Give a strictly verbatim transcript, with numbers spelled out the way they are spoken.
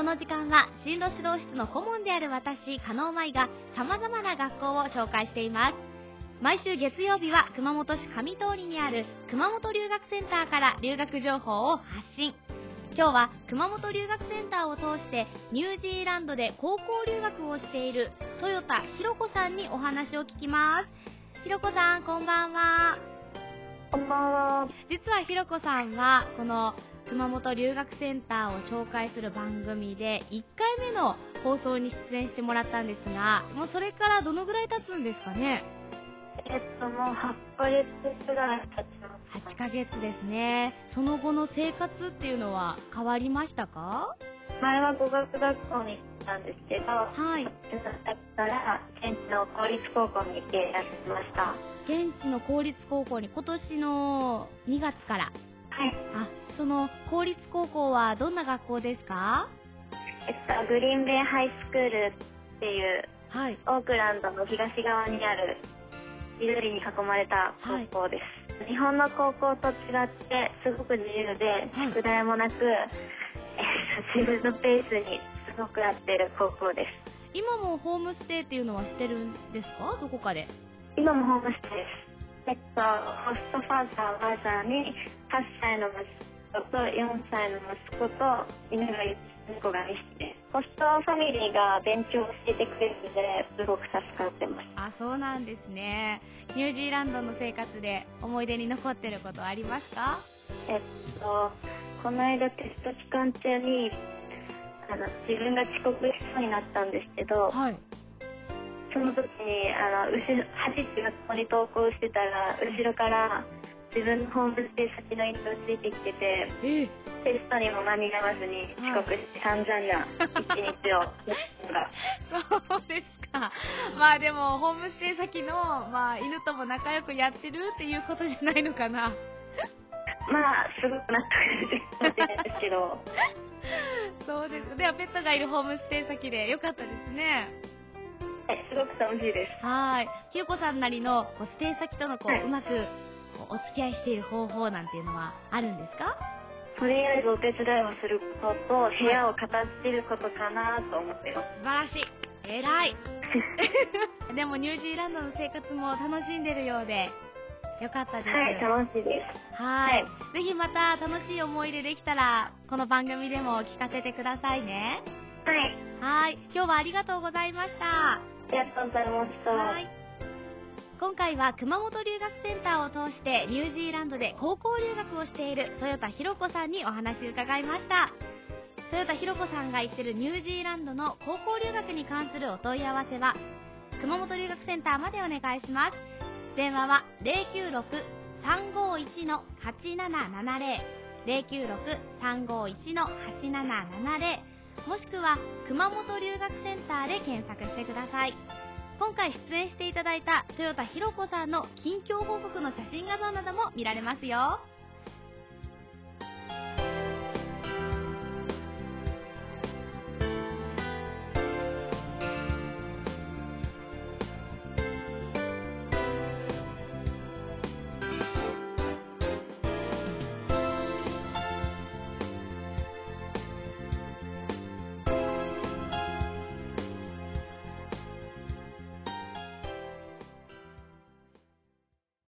の時間は進路指導室の顧問である私、加納舞が様々な学校を紹介しています。毎週月曜日は熊本市上通りにある熊本留学センターから留学情報を発信。今日は熊本留学センターを通してニュージーランドで高校留学をしている豊田ひろ子さんにお話を聞きます。ひろ子さん、こんばんは。 こんばんは。 実はひろ子さんはこの熊本留学センターを紹介する番組でいっかいめの放送に出演してもらったんですが、もうそれからどのぐらい経つんですかね？ えっともうはちかげつくらい経ちます。 はちかげつですね。その後の生活っていうのは変わりましたか？ 前は語学学校に行ったんですけど、 はい。 だから現地の公立高校に行っていらっしゃいました。 現地の公立高校に今年のにがつから。 はい。 あ、その公立高校はどんな学校ですか？ えっとグリーンベイハイスクールっていう、 はい、 オークランドの東側にある緑に囲まれた高校です、はい、日本の高校と違ってすごく自由で、はい、宿題もなく、え自分のペースにすごく合っている高校です。 今もホームステイっていうのはしてるんですか？どこかで。 今もホームステイです。えっとホストファーザーおばあちゃんにはっさいの息子とよんさいの息子と犬がいる猫がにひきです。ホストファミリーが勉強を教えてくれるのですごく助かってます。 あ、そうなんですね。ニュージーランドの生活で思い出に残ってることはありますか？ えっとこの間テスト期間中にあの自分が遅刻しそうになったんですけど、はい、その時にあの後ろ走って学校に登校してたら後ろから自分のホームステイ先の犬がついてきてて、えー、テストにも間に合わずに遅刻して散々な一日をそうですか。まあでもホームステイ先の、まあ、犬とも仲良くやってるっていうことじゃないのかな。 まあすごく納得してるんですけどそうです。ではペットがいるホームステイ先でよかったですね。 はい、すごく楽しいです。 はい。ひろこさんなりのこうステイ先とのこう、はい、うまくお付き合いしている方法なんていうのはあるんですか？ とりあえずお手伝いをすることと部屋を片付けることかなと思ってます。 素晴らしい。偉いでもニュージーランドの生活も楽しんでるようでよかったです。 はい、楽しいです。 はい、はい、ぜひまた楽しい思い出できたらこの番組でも聞かせてくださいね。 はい。 はい、今日はありがとうございました。 ありがとうございました。 はい。今回は熊本留学センターを通してニュージーランドで高校留学をしている豊田ひろ子さんにお話を伺いました。豊田ひろ子さんが行っているニュージーランドの高校留学に関するお問い合わせは熊本留学センターまでお願いします。電話は ゼロきゅうろく さんごいち はちななななゼロ ゼロきゅうろく さんごいち はちななななゼロもしくは熊本留学センターで検索してください。今回出演していただいた豊田ひろ子さんの近況報告の写真画像なども見られますよ。